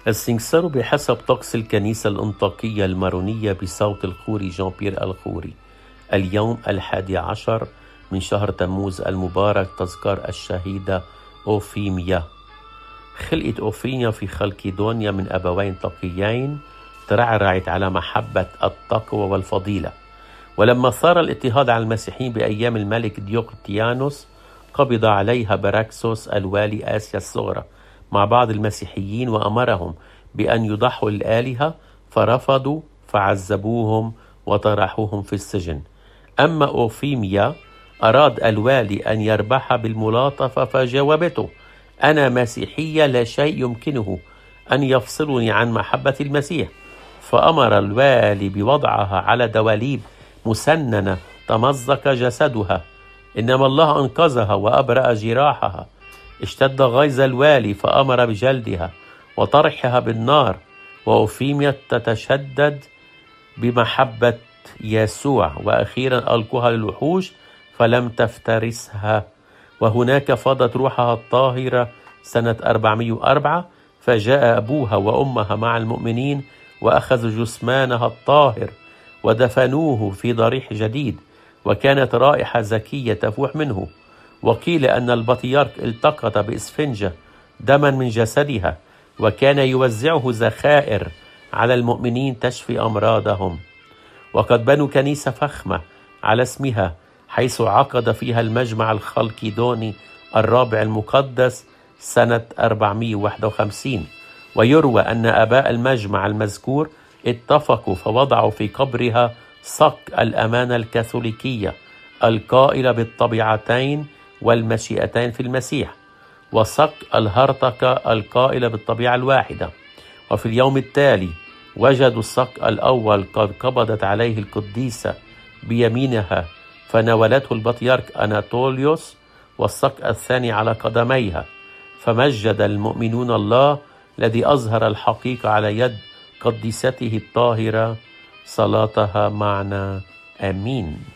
السنكسار بحسب طقس الكنيسة الأنطاكية المارونية بصوت الخوري جان بيير الخوري. اليوم 11 من شهر تموز المبارك، تذكار الشهيدة أوفيميا. خلقت أوفيميا في خلكيدونيا من أبوين تقيين ترعرعت على محبة التقوى والفضيلة. ولما ثار الاضطهاد على المسيحيين بأيام الملك ديوقلتيانوس، قبض عليها براكسوس الوالي آسيا الصغرى مع بعض المسيحيين وأمرهم بأن يضحوا للآلهة، فرفضوا فعذبوهم وطرحوهم في السجن. أما أوفيميا أراد الوالي أن يربحها بالملاطفة، فجاوبته: أنا مسيحية، لا شيء يمكنه أن يفصلني عن محبة المسيح. فأمر الوالي بوضعها على دواليب مسننة تمزق جسدها، إنما الله أنقذها وأبرأ جراحها. اشتد غيظ الوالي فأمر بجلدها وطرحها بالنار، وأوفيميا تتشدد بمحبة يسوع، وأخيرا ألقوها للوحوش فلم تفترسها. وهناك فاضت روحها الطاهرة سنة 404، فجاء أبوها وأمها مع المؤمنين وأخذوا جثمانها الطاهر ودفنوه في ضريح جديد، وكانت رائحة زكية تفوح منه. وقيل أن البطيارك التقط بإسفنجة دما من جسدها، وكان يوزعه ذخائر على المؤمنين تشفي أمراضهم. وقد بنوا كنيسة فخمة على اسمها، حيث عقد فيها المجمع الخلكيدوني الرابع المقدس سنة 451. ويروى أن آباء المجمع المذكور اتفقوا فوضعوا في قبرها صك الأمانة الكاثوليكية القائلة بالطبيعتين والمشيئتين في المسيح، وصك الهرطقة القائلة بالطبيعة الواحدة. وفي اليوم التالي وجدوا الصك الأول قد قبضت عليه القديسة بيمينها فناولته البطيارك أناطوليوس، والصك الثاني على قدميها. فمجد المؤمنون الله الذي أظهر الحقيقة على يد قديسته الطاهرة. صلاتها معنا، آمين.